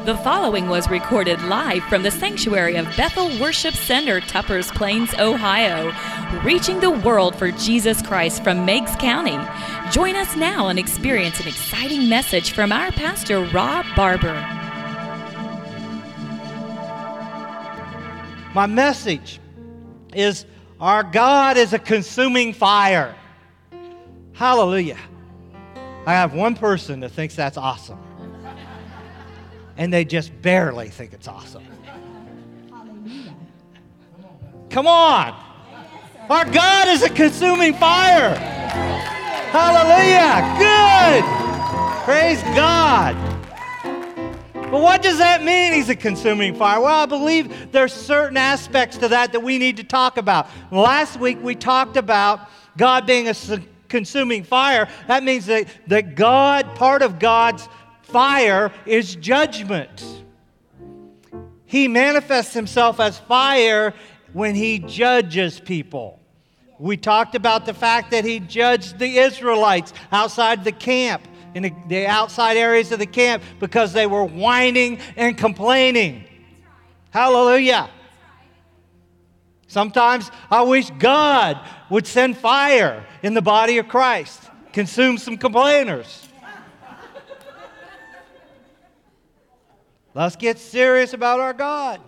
The following was recorded live from the sanctuary of Bethel Worship Center, Tuppers Plains, Ohio, reaching the world for Jesus Christ from Meigs County. Join us now and experience an exciting message from our pastor, Rob Barber. My message is, our God is a consuming fire. Hallelujah. I have one person that thinks that's awesome. And they just barely think it's awesome. Come on. Our God is a consuming fire. Hallelujah. Good. Praise God. But what does that mean, He's a consuming fire? Well, I believe there's certain aspects to that we need to talk about. Last week we talked about God being a consuming fire. That means that God, part of God's fire is judgment. He manifests Himself as fire when He judges people. We talked about the fact that He judged the Israelites outside the camp, in the outside areas of the camp, because they were whining and complaining. Hallelujah. Sometimes I wish God would send fire in the body of Christ, consume some complainers. Let's get serious about our God.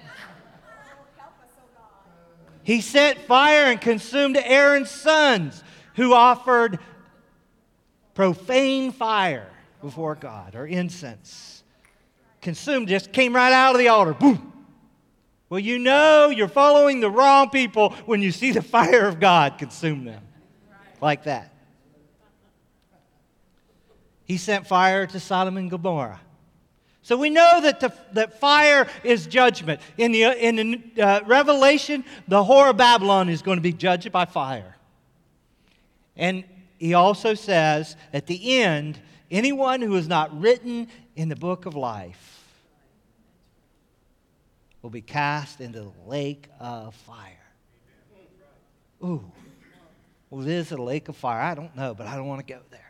He sent fire and consumed Aaron's sons, who offered profane fire before God, or incense. Consumed, just came right out of the altar. Boom. Well, you know you're following the wrong people when you see the fire of God consume them. Like that. He sent fire to Sodom and Gomorrah. So we know that fire is judgment. In the Revelation, the whore of Babylon is going to be judged by fire. And he also says, at the end, anyone who is not written in the book of life will be cast into the lake of fire. Ooh. Well, it is a lake of fire. I don't know, but I don't want to go there.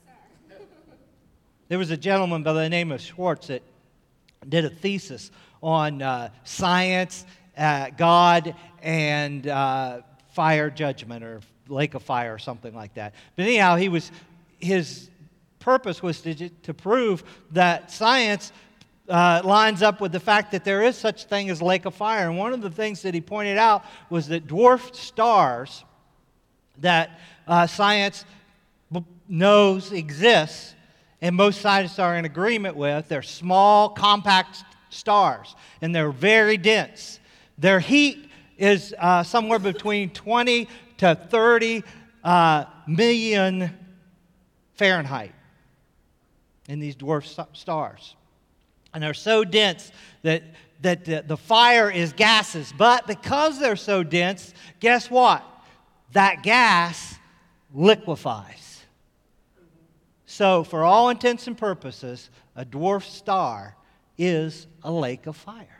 There was a gentleman by the name of Schwartz that did a thesis on science, God, and fire judgment, or lake of fire, or something like that. But anyhow, his purpose was to prove that science lines up with the fact that there is such thing as lake of fire. And one of the things that he pointed out was that dwarf stars that science knows exists, and most scientists are in agreement with, they're small, compact stars, and they're very dense. Their heat is somewhere between 20 to 30 million Fahrenheit in these dwarf stars. And they're so dense that the fire is gases. But because they're so dense, guess what? That gas liquefies. So, for all intents and purposes, a dwarf star is a lake of fire.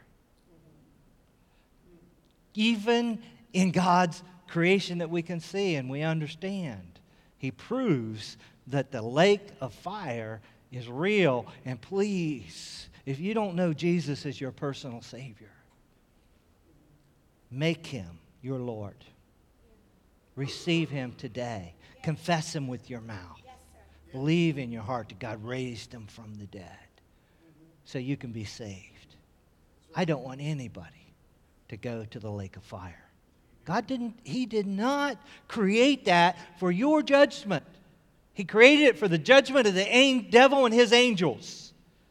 Even in God's creation that we can see and we understand, He proves that the lake of fire is real. And please, if you don't know Jesus as your personal Savior, make Him your Lord. Receive Him today. Confess Him with your mouth. Believe in your heart that God raised Him from the dead so you can be saved. I don't want anybody to go to the lake of fire. He did not create that for your judgment. He created it for the judgment of the devil and his angels.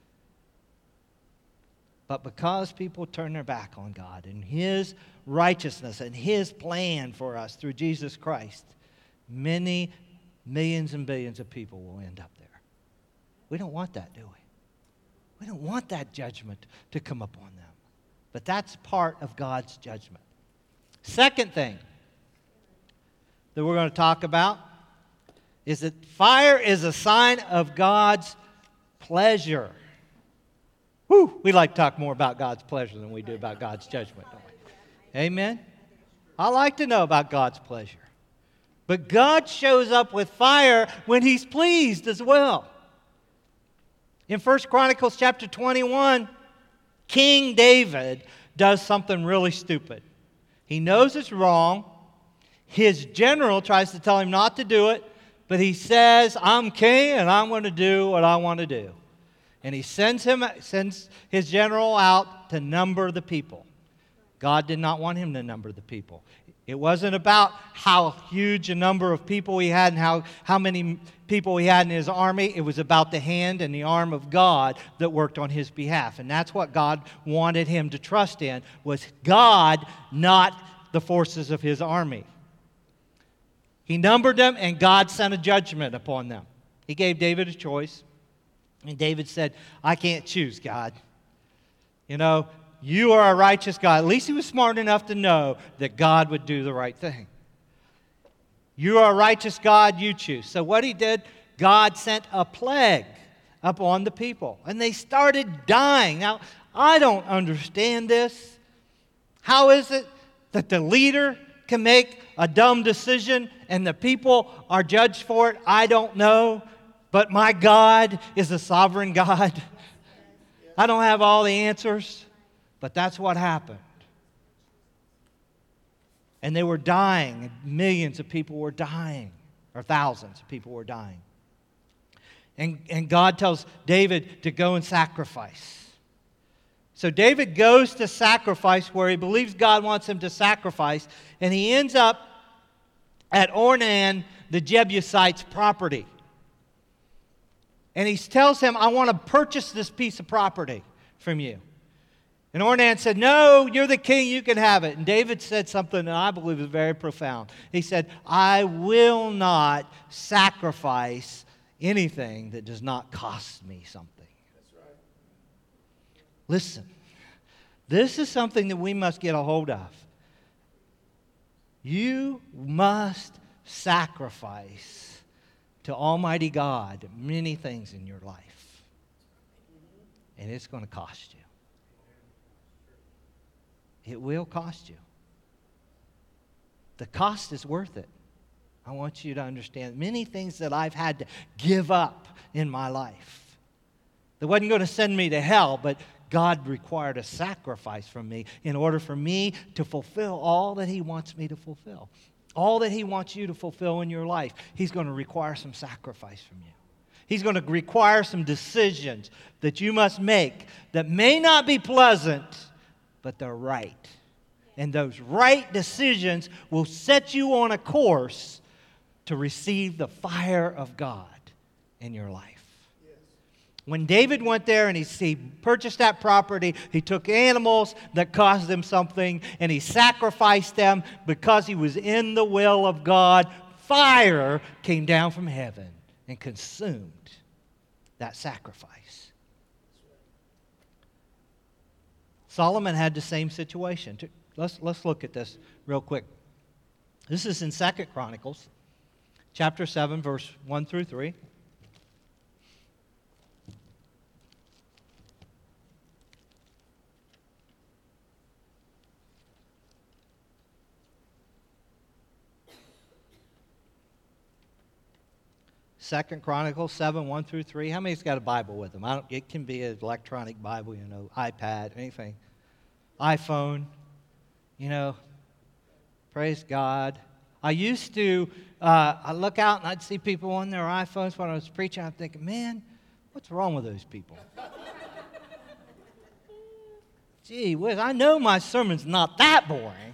But because people turn their back on God and His righteousness and His plan for us through Jesus Christ, many millions and billions of people will end up there. We don't want that, do we? We don't want that judgment to come upon them. But that's part of God's judgment. Second thing that we're going to talk about is that fire is a sign of God's pleasure. Whew, we like to talk more about God's pleasure than we do about God's judgment, don't we? Amen? I like to know about God's pleasure. But God shows up with fire when He's pleased as well. In 1 Chronicles chapter 21, King David does something really stupid. He knows it's wrong. His general tries to tell him not to do it, but he says, I'm king and I'm going to do what I want to do. And he sends his general out to number the people. God did not want him to number the people. It wasn't about how huge a number of people he had and how many people he had in his army. It was about the hand and the arm of God that worked on his behalf. And that's what God wanted him to trust in, was God, not the forces of his army. He numbered them, and God sent a judgment upon them. He gave David a choice. And David said, I can't choose, God. You know, you are a righteous God. At least he was smart enough to know that God would do the right thing. You are a righteous God, you choose. So what he did, God sent a plague upon the people. And they started dying. Now, I don't understand this. How is it that the leader can make a dumb decision and the people are judged for it? I don't know. But my God is a sovereign God. I don't have all the answers, but that's what happened. And they were dying. Millions of people were dying, or thousands of people were dying. And God tells David to go and sacrifice. So David goes to sacrifice where he believes God wants him to sacrifice, and he ends up at Ornan, the Jebusite's property. And he tells him, I want to purchase this piece of property from you. And Ornan said, no, you're the king, you can have it. And David said something that I believe is very profound. He said, I will not sacrifice anything that does not cost me something. That's right. Listen, this is something that we must get a hold of. You must sacrifice to Almighty God many things in your life. And it's going to cost you. It will cost you. The cost is worth it. I want you to understand many things that I've had to give up in my life. That wasn't going to send me to hell, but God required a sacrifice from me in order for me to fulfill all that He wants me to fulfill. All that He wants you to fulfill in your life, He's going to require some sacrifice from you. He's going to require some decisions that you must make that may not be pleasant, but they're right. And those right decisions will set you on a course to receive the fire of God in your life. When David went there and he purchased that property, he took animals that cost him something and he sacrificed them because he was in the will of God. Fire came down from heaven and consumed that sacrifice. Solomon had the same situation. Let's look at this real quick. This is in 2 Chronicles, chapter 7, verse 1 through 3. Second Chronicles 7, 1 through 3. How many's got a Bible with them? It can be an electronic Bible, iPad, anything. iPhone, praise God. I used to, I look out and I'd see people on their iPhones when I was preaching. I'm thinking, man, what's wrong with those people? Gee whiz, I know my sermon's not that boring.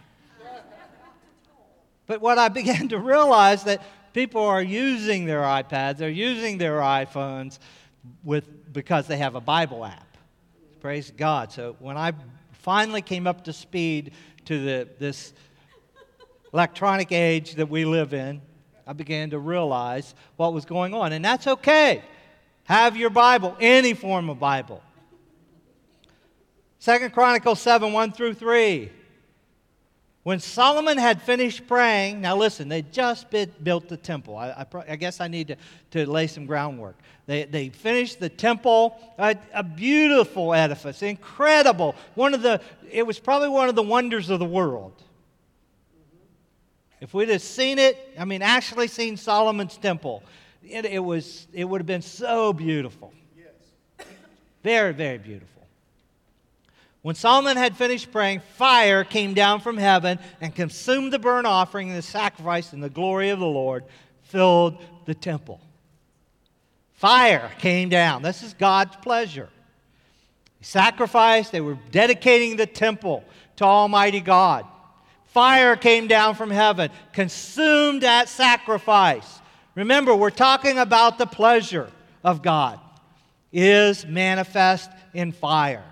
But what I began to realize that people are using their iPads, they're using their iPhones because they have a Bible app. Praise God. So when I finally came up to speed to this electronic age that we live in, I began to realize what was going on. And that's okay. Have your Bible, any form of Bible. 2 Chronicles 7, 1 through 3. When Solomon had finished praying, now listen, they just built the temple. I guess I need to lay some groundwork. They finished the temple, a beautiful edifice, incredible. It was probably one of the wonders of the world. If we'd have seen it, actually seen Solomon's temple, it would have been so beautiful. Yes. Very, very beautiful. When Solomon had finished praying, fire came down from heaven and consumed the burnt offering and the sacrifice, and the glory of the Lord filled the temple. Fire came down. This is God's pleasure. They sacrificed. They were dedicating the temple to Almighty God. Fire came down from heaven, consumed that sacrifice. Remember, we're talking about the pleasure of God is manifest in fire.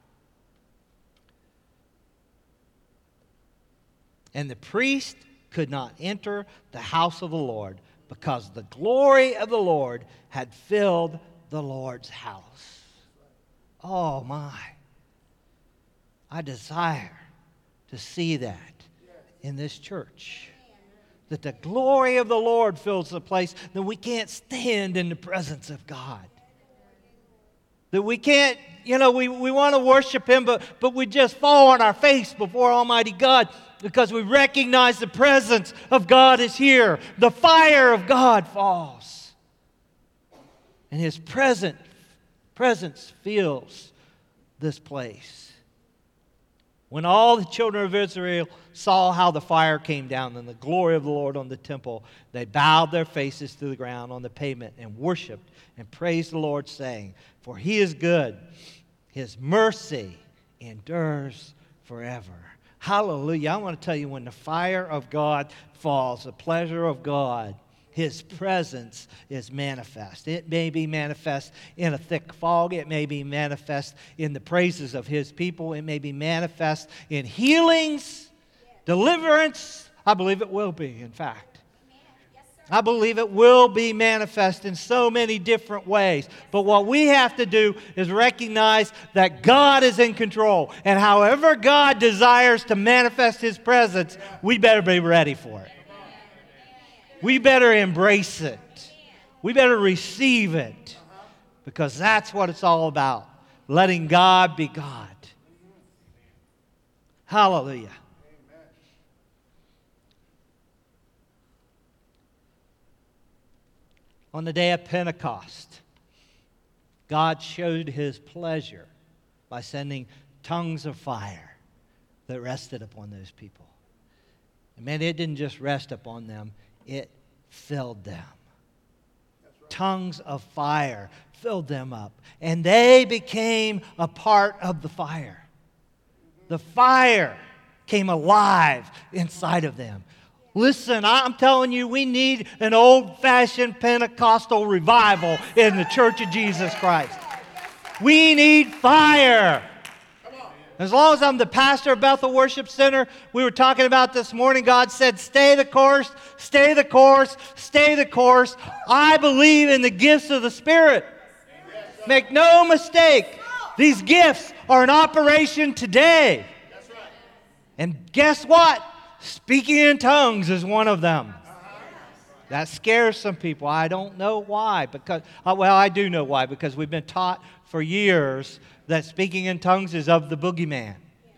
And the priest could not enter the house of the Lord because the glory of the Lord had filled the Lord's house. Oh my. I desire to see that in this church. That the glory of the Lord fills the place, that we can't stand in the presence of God. That we can't, we want to worship Him, but we just fall on our face before Almighty God because we recognize the presence of God is here. The fire of God falls. And His presence fills this place. When all the children of Israel saw how the fire came down and the glory of the Lord on the temple, they bowed their faces to the ground on the pavement and worshiped and praised the Lord, saying, "For He is good. His mercy endures forever." Hallelujah. I want to tell you, when the fire of God falls, the pleasure of God, His presence is manifest. It may be manifest in a thick fog. It may be manifest in the praises of His people. It may be manifest in healings, deliverance. I believe it will be, in fact. I believe it will be manifest in so many different ways. But what we have to do is recognize that God is in control. And however God desires to manifest His presence, we better be ready for it. We better embrace it. We better receive it. Because that's what it's all about. Letting God be God. Hallelujah. On the day of Pentecost, God showed His pleasure by sending tongues of fire that rested upon those people. And man, it didn't just rest upon them, it filled them. Right. Tongues of fire filled them up, and they became a part of the fire. The fire came alive inside of them. Listen, I'm telling you, we need an old-fashioned Pentecostal revival in the Church of Jesus Christ. We need fire. As long as I'm the pastor of Bethel Worship Center, we were talking about this morning, God said, stay the course, stay the course, stay the course. I believe in the gifts of the Spirit. Make no mistake, these gifts are in operation today. And guess what? Speaking in tongues is one of them. That scares some people. I don't know why. I do know why. Because we've been taught for years that speaking in tongues is of the boogeyman.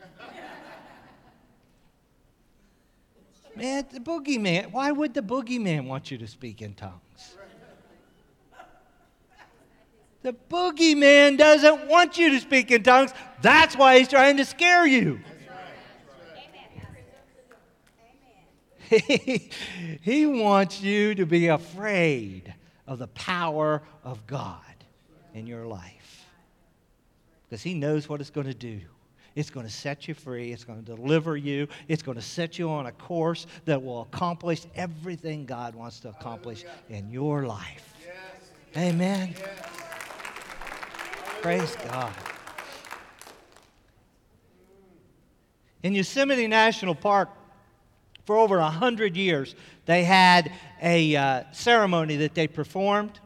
Man, the boogeyman. Why would the boogeyman want you to speak in tongues? The boogeyman doesn't want you to speak in tongues. That's why he's trying to scare you. He wants you to be afraid of the power of God in your life. Because He knows what it's going to do. It's going to set you free. It's going to deliver you. It's going to set you on a course that will accomplish everything God wants to accomplish in your life. Amen. Praise God. In Yosemite National Park, for over 100 years, they had a ceremony that they performed.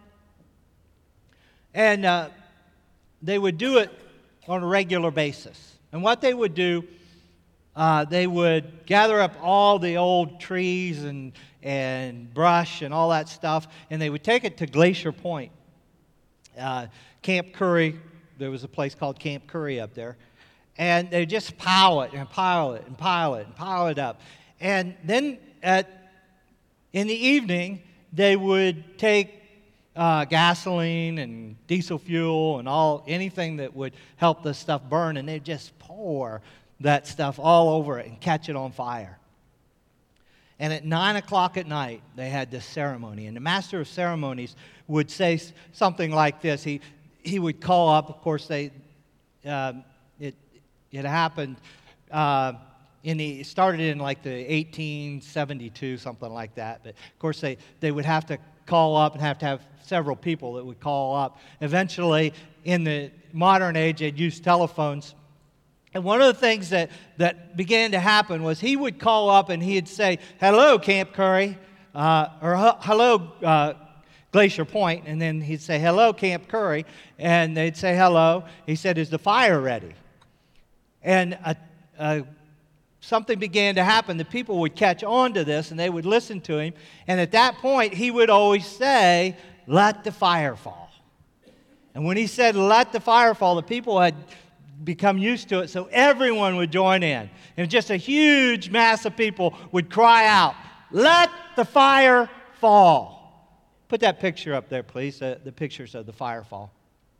And they would do it on a regular basis. And what they would do, they would gather up all the old trees and brush and all that stuff, and they would take it to Glacier Point. Camp Curry, there was a place called Camp Curry up there. And they just pile it and pile it and pile it and pile it up. And then in the evening, they would take gasoline and diesel fuel and anything that would help the stuff burn, and they'd just pour that stuff all over it and catch it on fire. And at 9 o'clock at night, they had this ceremony. And the master of ceremonies would say something like this. He would call up, of course, it happened, it started in like the 1872, something like that. But of course, they would have to call up and have to have several people that would call up. Eventually, in the modern age, they'd use telephones. And one of the things that began to happen was he would call up and he'd say, "Hello, Camp Curry," or "Hello, Glacier Point," and then he'd say, "Hello, Camp Curry," and they'd say, "Hello." He said, "Is the fire ready?" And something began to happen. The people would catch on to this, and they would listen to him. And at that point, he would always say, "Let the fire fall." And when he said, "Let the fire fall," the people had become used to it, so everyone would join in. And just a huge mass of people would cry out, "Let the fire fall." Put that picture up there, please, the pictures of the fire fall.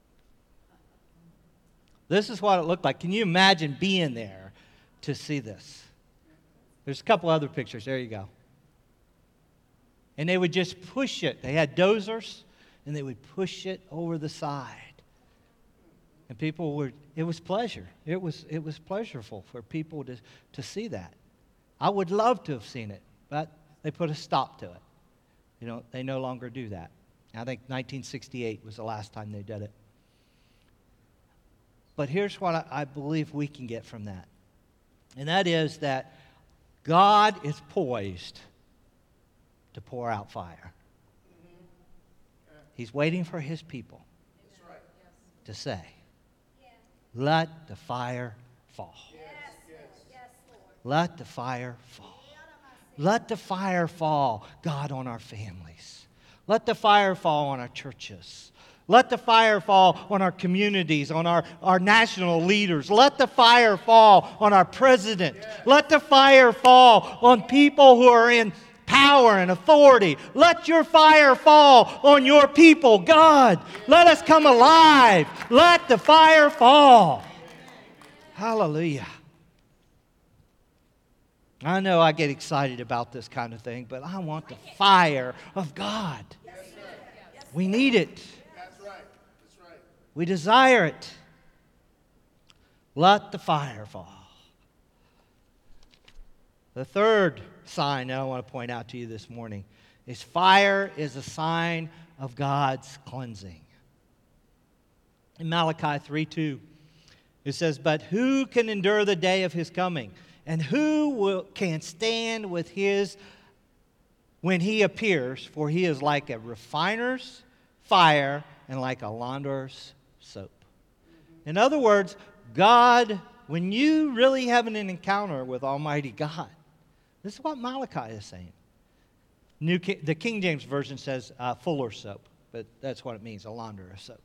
This is what it looked like. Can you imagine being there to see this? There's a couple other pictures. There you go. And they would just push it. They had dozers, and they would push it over the side. And it was pleasure. It was pleasurable for people to see that. I would love to have seen it, but they put a stop to it. They no longer do that. I think 1968 was the last time they did it. But here's what I believe we can get from that. And that is that God is poised to pour out fire. He's waiting for his people to say, "Let the fire fall." Let the fire fall. Let the fire fall, God, on our families. Let the fire fall on our churches. Let the fire fall on our communities, on our national leaders. Let the fire fall on our president. Let the fire fall on people who are in power and authority. Let your fire fall on your people. God, let us come alive. Let the fire fall. Hallelujah. I know I get excited about this kind of thing, but I want the fire of God. We need it. We desire it. Let the fire fall. The third sign that I want to point out to you this morning is fire is a sign of God's cleansing. In Malachi 3:2, it says, "But who can endure the day of his coming? And who can stand with his when he appears? For he is like a refiner's fire and like a launderer's soap." In other words, God, when you really have an encounter with Almighty God, this is what Malachi is saying. The King James Version says fuller's soap, but that's what it means, a launderer's soap.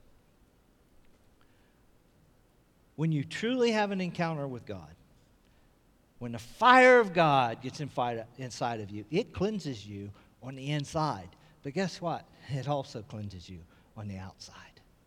When you truly have an encounter with God, when the fire of God gets inside of you, it cleanses you on the inside. But guess what? It also cleanses you on the outside.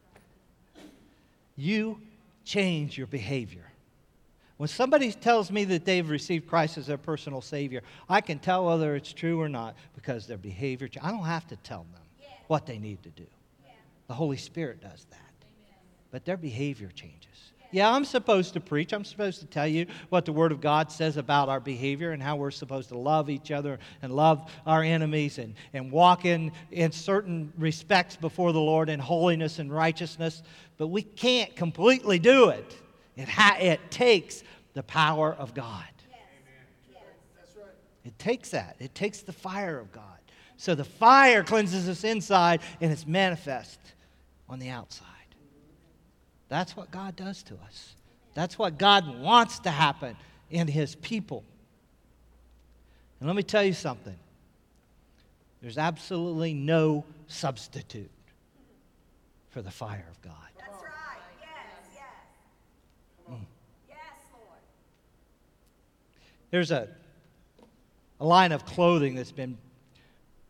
You change your behavior. When somebody tells me that they've received Christ as their personal Savior, I can tell whether it's true or not because their behavior changes. I don't have to tell them what they need to do. The Holy Spirit does that. But their behavior changes. Yeah, I'm supposed to preach. I'm supposed to tell you what the Word of God says about our behavior and how we're supposed to love each other and love our enemies and walk in certain respects before the Lord in holiness and righteousness. But we can't completely do it. It takes the power of God. Yes. That's right. It takes that. It takes the fire of God. So the fire cleanses us inside and it's manifest on the outside. That's what God does to us. That's what God wants to happen in His people. And let me tell you something. There's absolutely no substitute for the fire of God. That's right. Yes. Yes, Lord. There's a line of clothing that's been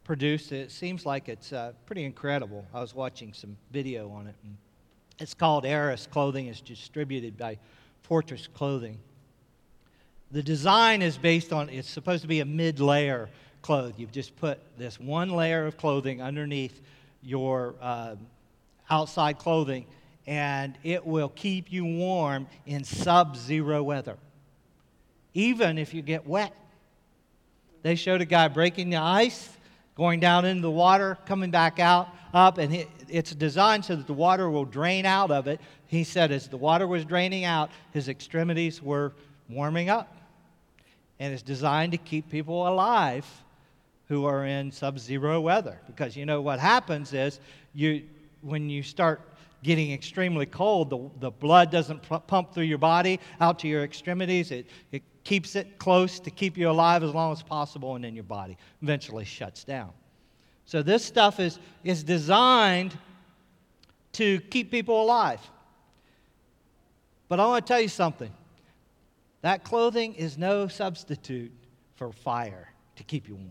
produced. It seems like it's pretty incredible. I was watching some video on it. And it's called Eris Clothing. It's distributed by Fortress Clothing. The design is based on, it's supposed to be a mid-layer clothing. You've just put this one layer of clothing underneath your outside clothing, and it will keep you warm in sub-zero weather, even if you get wet. They showed a guy breaking the ice, going down into the water, coming back out, up, and it's designed so that the water will drain out of it. He said as the water was draining out, his extremities were warming up. And it's designed to keep people alive who are in sub-zero weather. Because you know what happens is, when you start getting extremely cold, the blood doesn't pump through your body out to your extremities. It keeps it close to keep you alive as long as possible, and then your body eventually shuts down. So this stuff is designed to keep people alive. But I want to tell you something. That clothing is no substitute for fire to keep you warm.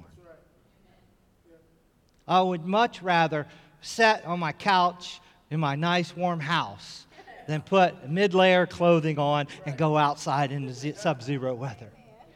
I would much rather sit on my couch in my nice warm house than put mid-layer clothing on and go outside in the sub-zero weather.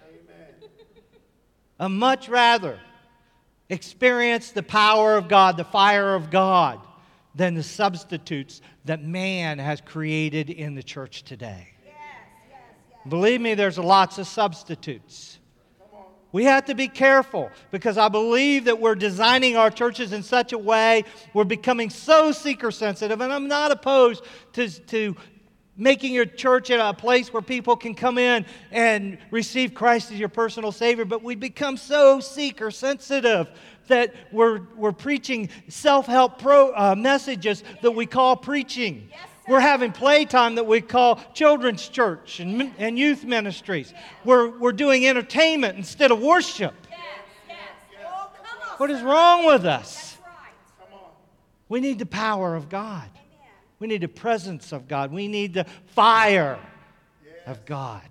I'd much rather experience the power of God, the fire of God, than the substitutes that man has created in the church today. Believe me, there's lots of substitutes. We have to be careful, because I believe that we're designing our churches in such a way, we're becoming so seeker sensitive, and I'm not opposed to making your church a place where people can come in and receive Christ as your personal Savior, but we become so seeker sensitive that we're preaching self-help messages that we call preaching. We're having playtime that we call children's church and youth ministries. We're doing entertainment instead of worship. Oh, come on. What is wrong with us? That's right. We need the power of God. We need the presence of God. We need the fire of God.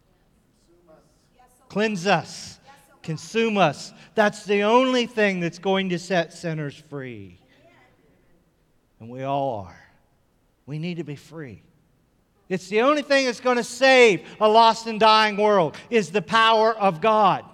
Cleanse us. Consume us. That's the only thing that's going to set sinners free. And we all are. We need to be free. It's the only thing that's going to save a lost and dying world, is the power of God.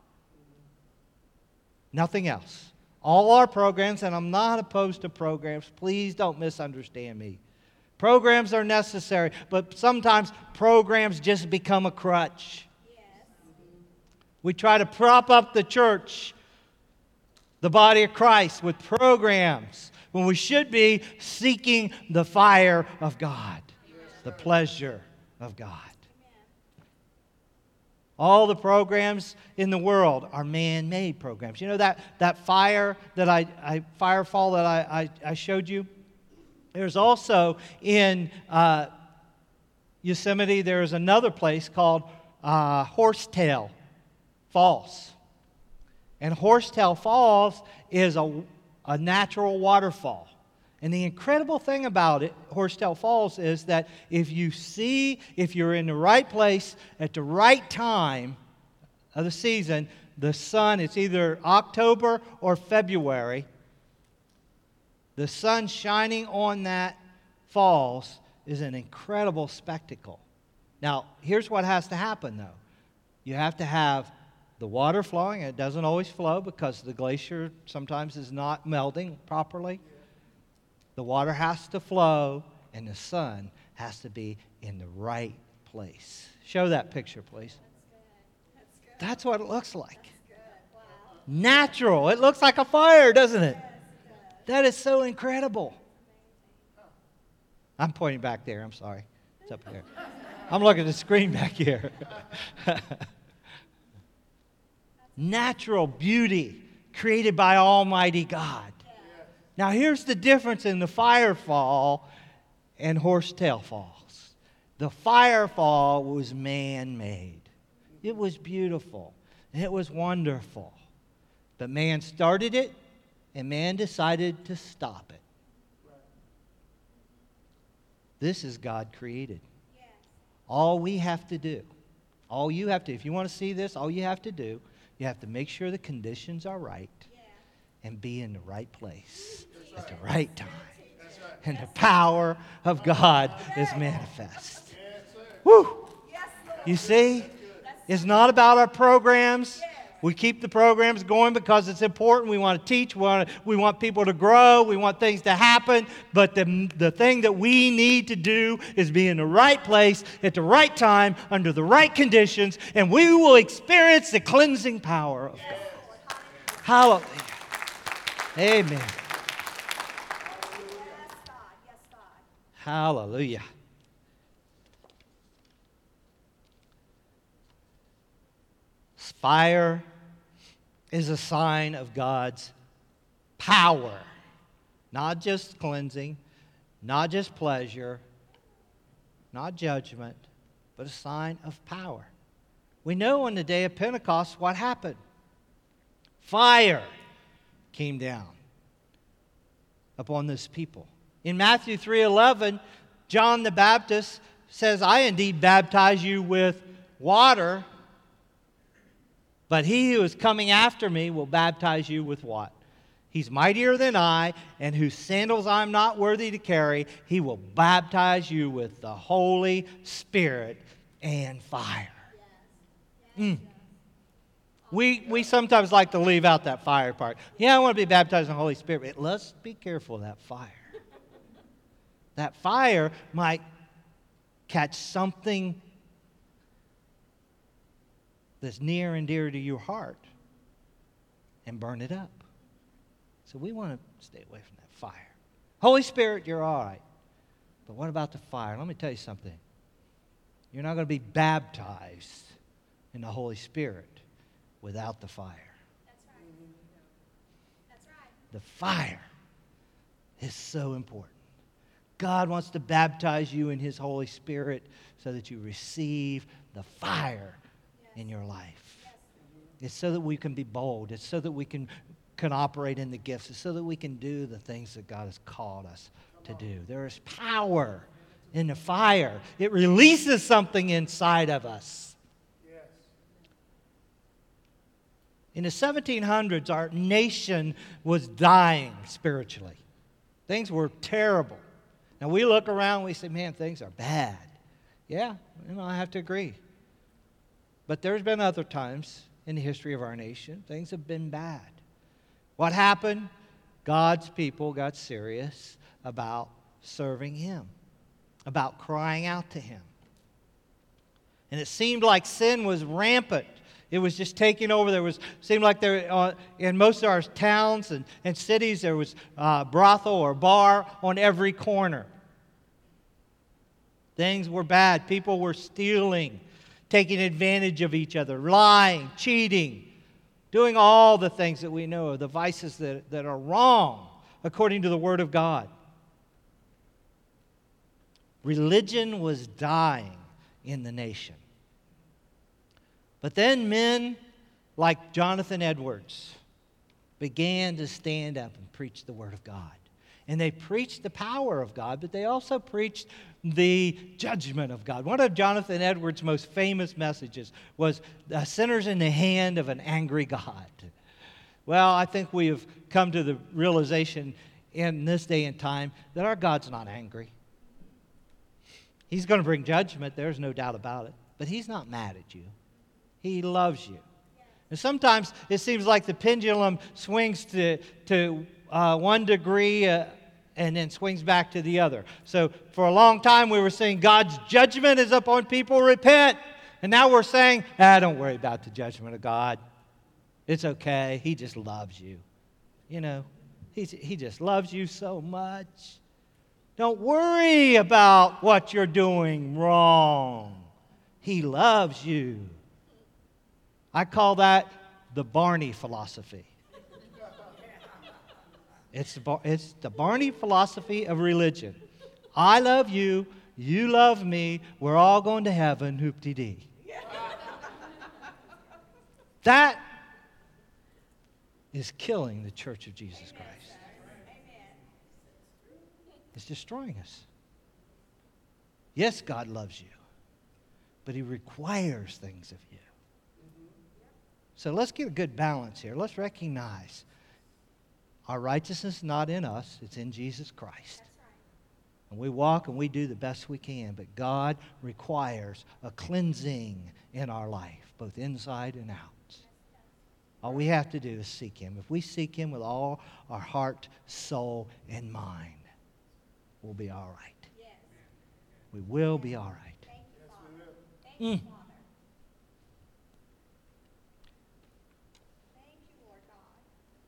Nothing else. All our programs, and I'm not opposed to programs, please don't misunderstand me. Programs are necessary, but sometimes programs just become a crutch. We try to prop up the church, the body of Christ, with programs, when we should be seeking the fire of God, the pleasure of God. All the programs in the world are man-made programs. You know that fire that firefall that I showed you? There's also in Yosemite, there's another place called Horsetail Falls. And Horsetail Falls is a natural waterfall. And the incredible thing about it, Horsetail Falls, is that if you're in the right place at the right time of the season, the sun, it's either October or February, the sun shining on that falls is an incredible spectacle. Now, here's what has to happen, though. You have to have the water flowing. It doesn't always flow because the glacier sometimes is not melting properly. The water has to flow, and the sun has to be in the right place. Show that picture, please. That's what it looks like. Natural. It looks like a fire, doesn't it? That is so incredible. I'm pointing back there. I'm sorry. It's up here. I'm looking at the screen back here. Natural beauty created by Almighty God. Now, here's the difference in the Firefall and Horsetail Falls. The Firefall was man-made. It was beautiful. It was wonderful. But man started it, and man decided to stop it. This is God created. All we have to do, all you have to, if you want to see this, all you have to do, you have to make sure the conditions are right. and be in the right place at the right time. And the power of God is manifest. Woo! You see, it's not about our programs. We keep the programs going because it's important. We want to teach. We want people to grow. We want things to happen. But the thing that we need to do is be in the right place at the right time under the right conditions, and we will experience the cleansing power of God. Hallelujah. Amen. Hallelujah. Fire is a sign of God's power. Not just cleansing, not just pleasure, not judgment, but a sign of power. We know on the day of Pentecost what happened. Fire came down upon this people. In Matthew 3:11, John the Baptist says, I indeed baptize you with water, but he who is coming after me will baptize you with what? He's mightier than I, and whose sandals I'm not worthy to carry. He will baptize you with the Holy Spirit and fire. We sometimes like to leave out that fire part. Yeah, I want to be baptized in the Holy Spirit, but let's be careful of that fire. That fire might catch something that's near and dear to your heart and burn it up. So we want to stay away from that fire. Holy Spirit, you're all right. But what about the fire? Let me tell you something. You're not going to be baptized in the Holy Spirit without the fire. That's right. That's right. The fire is so important. God wants to baptize you in His Holy Spirit so that you receive the fire in your life. It's so that we can be bold. It's so that we can operate in the gifts. It's so that we can do the things that God has called us to do. There is power in the fire. It releases something inside of us. In the 1700s, our nation was dying spiritually. Things were terrible. Now, we look around and we say, man, things are bad. Yeah, I have to agree. But there's been other times in the history of our nation, things have been bad. What happened? God's people got serious about serving Him, about crying out to Him. And it seemed like sin was rampant. It was just taking over. Seemed like there in most of our towns and cities, there was a brothel or bar on every corner. Things were bad. People were stealing, taking advantage of each other, lying, cheating, doing all the things that we know, the vices that are wrong according to the Word of God. Religion was dying in the nation. But then men like Jonathan Edwards began to stand up and preach the Word of God. And they preached the power of God, but they also preached the judgment of God. One of Jonathan Edwards' most famous messages was, sinners in the hand of an angry God. Well, I think we have come to the realization in this day and time that our God's not angry. He's going to bring judgment, there's no doubt about it. But He's not mad at you. He loves you. And sometimes it seems like the pendulum swings to 1 degree and then swings back to the other. So for a long time we were saying God's judgment is upon people, repent. And now we're saying, don't worry about the judgment of God. It's okay. He just loves you. You know, he just loves you so much. Don't worry about what you're doing wrong. He loves you. I call that the Barney philosophy. It's the Barney philosophy of religion. I love you, you love me, we're all going to heaven, hoop-de-dee. That is killing the Church of Jesus Christ. It's destroying us. Yes, God loves you, but He requires things of you. So let's get a good balance here. Let's recognize Our righteousness is not in us, it's in Jesus Christ. That's right. And we walk and we do the best we can, but God requires a cleansing in our life, both inside and out. All we have to do is seek Him. If we seek Him with all our heart, soul, and mind, we'll be all right. Yes. We will be all right. Thank you, Father. Thank you, Father. Thank you, Lord God.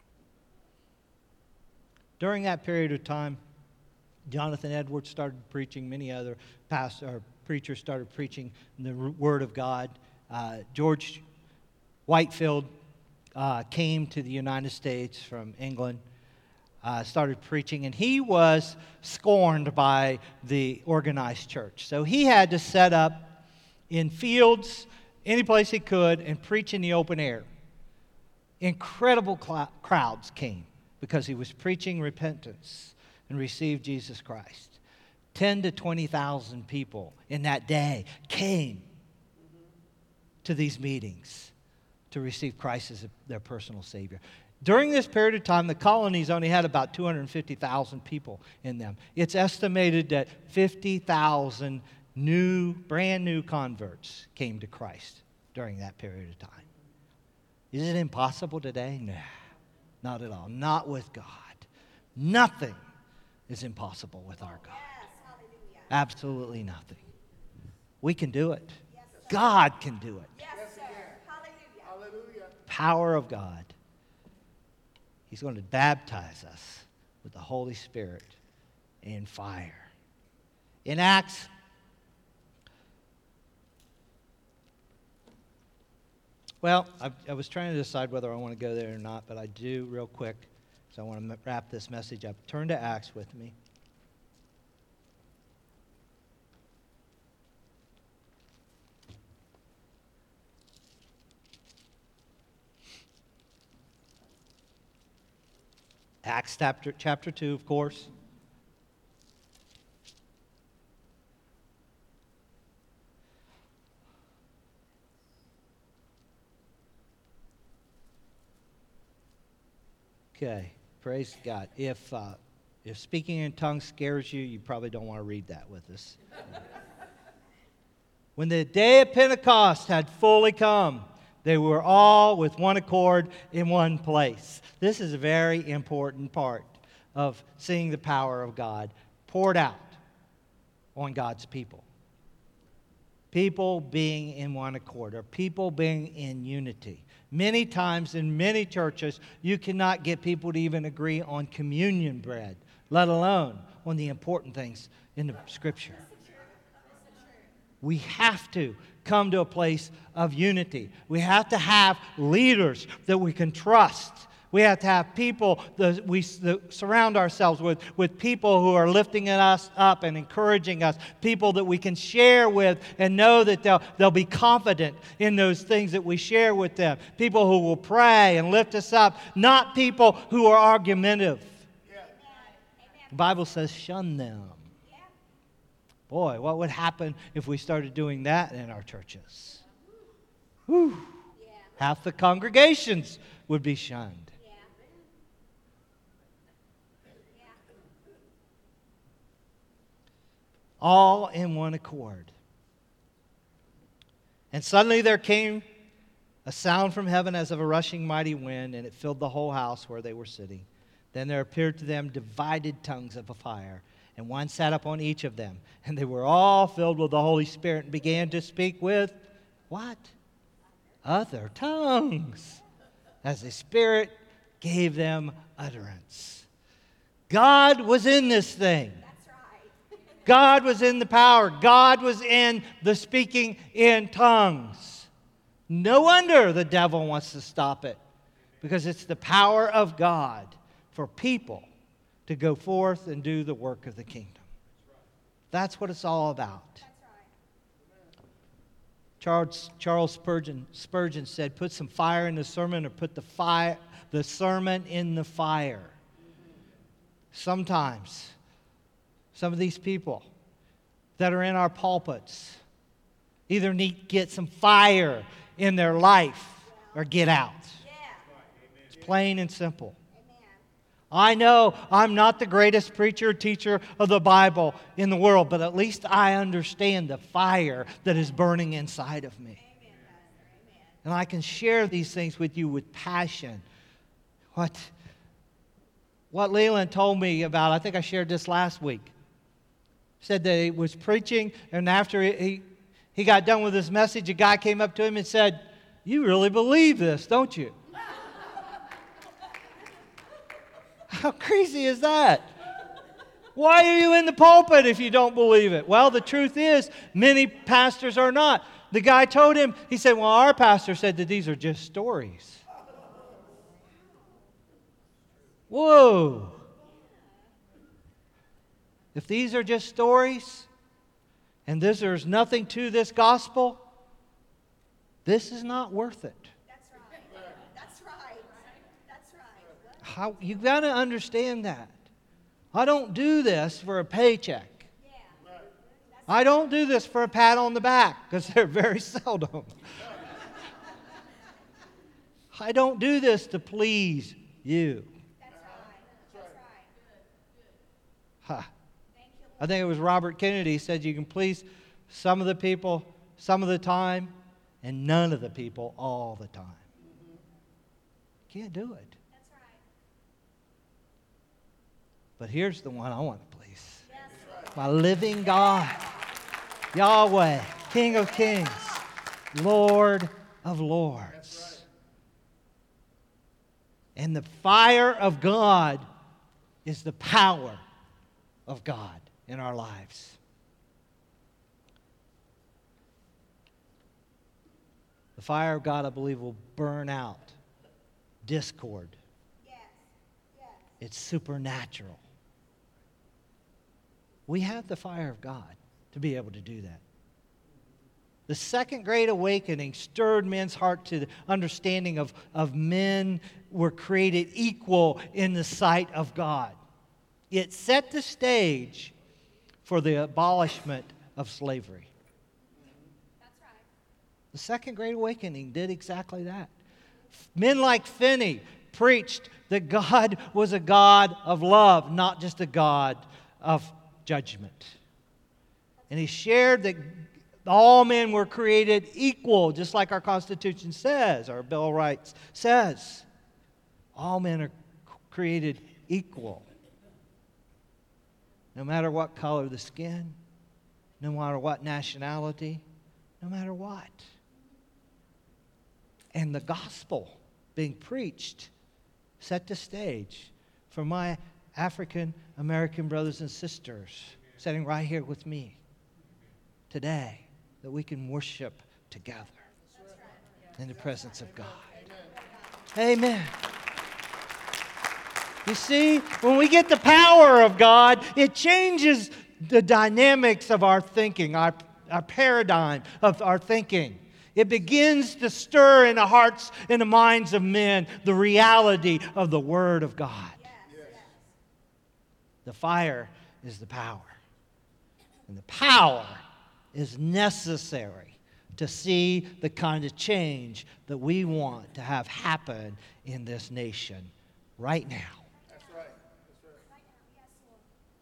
During that period of time, Jonathan Edwards started preaching. Many other preachers started preaching the Word of God. George Whitefield came to the United States from England, started preaching, and he was scorned by the organized church. So he had to set up in fields, any place he could, and preach in the open air. Incredible crowds came because he was preaching repentance and received Jesus Christ. 10 to 20,000 people in that day came to these meetings to receive Christ as their personal Savior. During this period of time, the colonies only had about 250,000 people in them. It's estimated that 50,000 brand new converts came to Christ during that period of time. Is it impossible today? No, not at all. Not with God. Nothing is impossible with our God. Yes, hallelujah. Absolutely nothing. We can do it. God can do it. Yes, sir. Hallelujah. Power of God. He's going to baptize us with the Holy Spirit and fire. In Acts, well, I was trying to decide whether I want to go there or not, but I do real quick, so I want to wrap this message up. Turn to Acts with me. Acts chapter 2, of course. Okay, praise God. If speaking in tongues scares you, you probably don't want to read that with us. When the day of Pentecost had fully come, they were all with one accord in one place. This is a very important part of seeing the power of God poured out on God's people. People being in one accord, or people being in unity. Many times in many churches, you cannot get people to even agree on communion bread, let alone on the important things in the Scripture. We have to come to a place of unity. We have to have leaders that we can trust. We have to have people that we surround ourselves with people who are lifting us up and encouraging us, people that we can share with and know that they'll be confident in those things that we share with them, people who will pray and lift us up, not people who are argumentative. Amen. The Bible says shun them. Yeah. Boy, what would happen if we started doing that in our churches? Whew. Yeah. Half the congregations would be shunned. Yeah. Yeah. All in one accord. And suddenly there came a sound from heaven as of a rushing mighty wind, and it filled the whole house where they were sitting. Then there appeared to them divided tongues of a fire, and one sat upon each of them. And they were all filled with the Holy Spirit and began to speak with, what? Other tongues, as the Spirit gave them utterance. God was in this thing. That's right. God was in the power. God was in the speaking in tongues. No wonder the devil wants to stop it, because it's the power of God for people to go forth and do the work of the kingdom. That's what it's all about. That's right. Charles Spurgeon said, put some fire in the sermon, or put the sermon in the fire. Sometimes, some of these people that are in our pulpits either need to get some fire in their life or get out. Yeah. It's plain and simple. Amen. I know I'm not the greatest preacher or teacher of the Bible in the world, but at least I understand the fire that is burning inside of me. And I can share these things with you with passion. What Leland told me about, I think I shared this last week. Said that he was preaching, and after he got done with his message, a guy came up to him and said, "You really believe this, don't you?" How crazy is that? Why are you in the pulpit if you don't believe it? Well, the truth is, many pastors are not. The guy told him, he said, well, our pastor said that these are just stories. Whoa. If these are just stories, and there's nothing to this gospel, this is not worth it. That's right. That's right. That's right. You've got to understand that. I don't do this for a paycheck. Yeah. I don't do this for a pat on the back, because they're very seldom. I don't do this to please you. That's right. That's Huh. right. Thank you. I think it was Robert Kennedy said you can please some of the people some of the time and none of the people all the time. Can't do it. That's right. But here's the one I want to please. Yes. My living God, Yahweh, King of Kings, Lord of Lords. And the fire of God is the power of God in our lives. The fire of God, I believe, will burn out discord. Yes. Yes. It's supernatural. We have the fire of God to be able to do that. The Second Great Awakening stirred men's heart to the understanding of men were created equal in the sight of God. It set the stage for the abolishment of slavery. That's right. The Second Great Awakening did exactly that. Men like Finney preached that God was a God of love, not just a God of judgment. And he shared that all men were created equal, just like our Constitution says, our Bill of Rights says. All men are created equal. No matter what color the skin, no matter what nationality, no matter what. And the gospel being preached set the stage for my African American brothers and sisters sitting right here with me today, that we can worship together in the presence of God. Amen. You see, when we get the power of God, it changes the dynamics of our thinking, our paradigm of our thinking. It begins to stir in the hearts and the minds of men the reality of the Word of God. Yes. The fire is the power. And the power is necessary to see the kind of change that we want to have happen in this nation right now. Right now. Yes, Lord.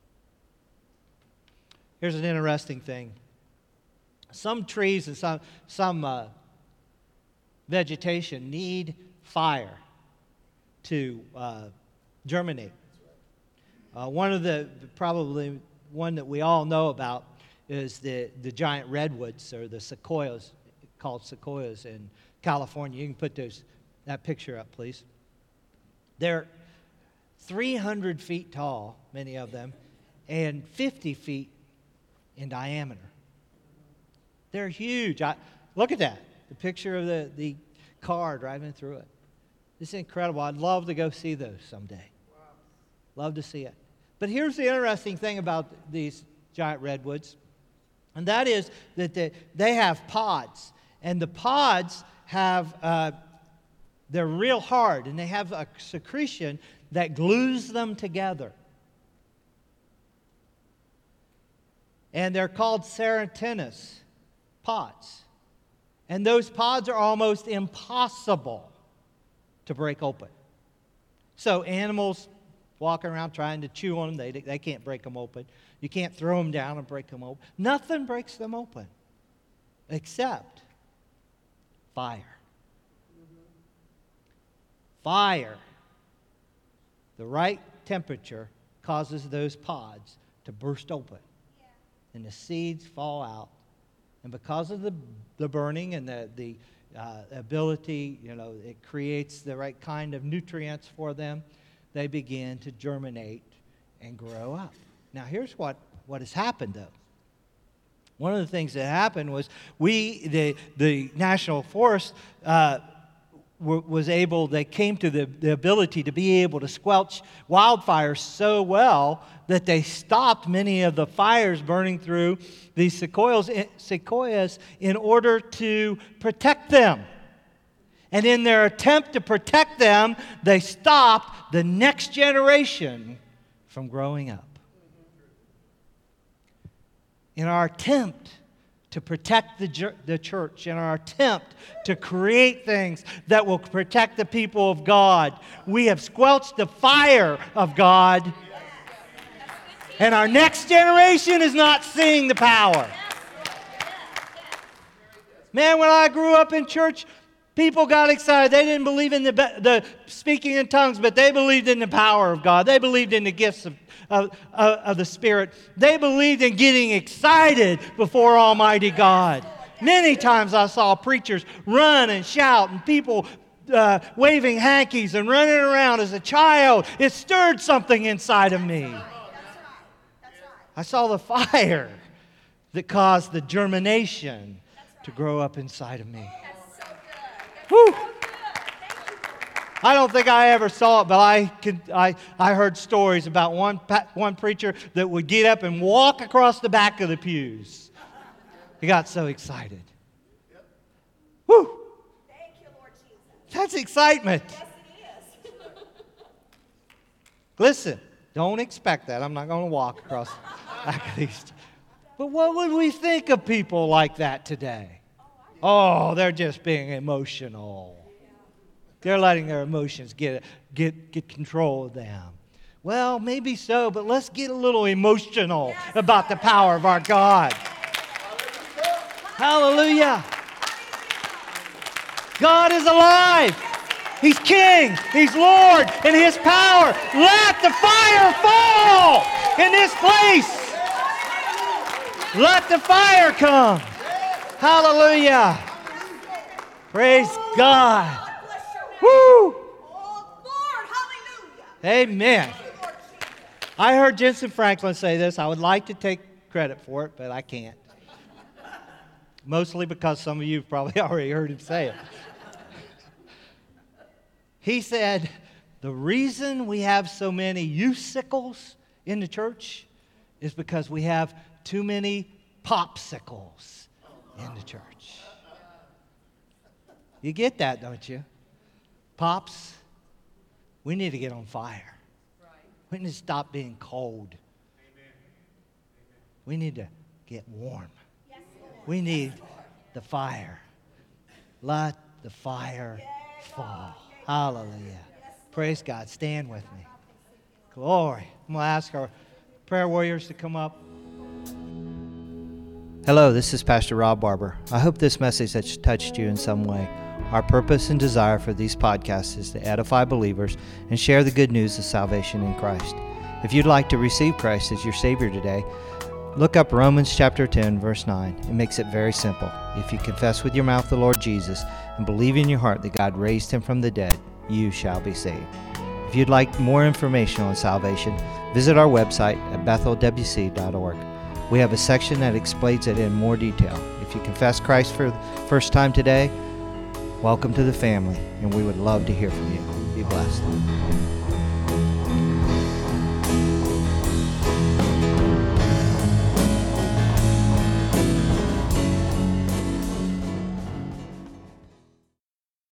Here's an interesting thing. Some trees and some vegetation need fire to germinate. One of the, probably one that we all know about is the giant redwoods, or the sequoias, called sequoias in California. You can put that picture up, please. They're 300 feet tall, many of them, and 50 feet in diameter. They're huge. Look at that, the picture of the car driving through it. It's incredible. I'd love to go see those someday. Wow. Love to see it. But here's the interesting thing about these giant redwoods, and that is that they have pods. And the pods have, they're real hard, and they have a secretion that glues them together. And they're called serratinous pods. And those pods are almost impossible to break open. So animals walking around trying to chew on them. They can't break them open. You can't throw them down and break them open. Nothing breaks them open except fire. Fire. The right temperature causes those pods to burst open. And the seeds fall out. And because of the burning and the ability, it creates the right kind of nutrients for them, they begin to germinate and grow up. Now, here's what has happened, though. One of the things that happened was the National Forest they came to the ability to be able to squelch wildfires so well that they stopped many of the fires burning through these sequoias in order to protect them. And in their attempt to protect them, they stopped the next generation from growing up. In our attempt to protect the church, in our attempt to create things that will protect the people of God, we have squelched the fire of God, and our next generation is not seeing the power. Man, when I grew up in church, people got excited. They didn't believe in the speaking in tongues, but they believed in the power of God. They believed in the gifts of the Spirit. They believed in getting excited before Almighty God. Many times I saw preachers run and shout and people waving hankies and running around as a child. It stirred something inside of me. I saw the fire that caused the germination to grow up inside of me. Whew. I don't think I ever saw it, but I heard stories about one preacher that would get up and walk across the back of the pews. He got so excited. Whew. Thank you, Lord Jesus. That's excitement. Yes, it is. Listen, don't expect that. I'm not going to walk across the back of these. But what would we think of people like that today? Oh, they're just being emotional. They're letting their emotions get control of them. Well, maybe so, but let's get a little emotional about the power of our God. Hallelujah. God is alive. He's King. He's Lord. And His power. Let the fire fall in this place. Let the fire come. Hallelujah. Praise God. Woo! Oh, Lord, hallelujah. Amen. I heard Jensen Franklin say this. I would like to take credit for it, but I can't. Mostly because some of you have probably already heard him say it. He said, the reason we have so many youthsicles in the church is because we have too many popsicles in the church. You get that, don't you? Pops, we need to get on fire. We need to stop being cold. We need to get warm. We need the fire. Let the fire fall. Hallelujah. Praise God. Stand with me. Glory. I'm going to ask our prayer warriors to come up. Hello, this is Pastor Rob Barber. I hope this message has touched you in some way. Our purpose and desire for these podcasts is to edify believers and share the good news of salvation in Christ. If you'd like to receive Christ as your Savior today, look up Romans chapter 10, verse 9. It makes it very simple. If you confess with your mouth the Lord Jesus and believe in your heart that God raised Him from the dead, you shall be saved. If you'd like more information on salvation, visit our website at bethelwc.org. We have a section that explains it in more detail. If you confess Christ for the first time today, welcome to the family, and we would love to hear from you. Be blessed.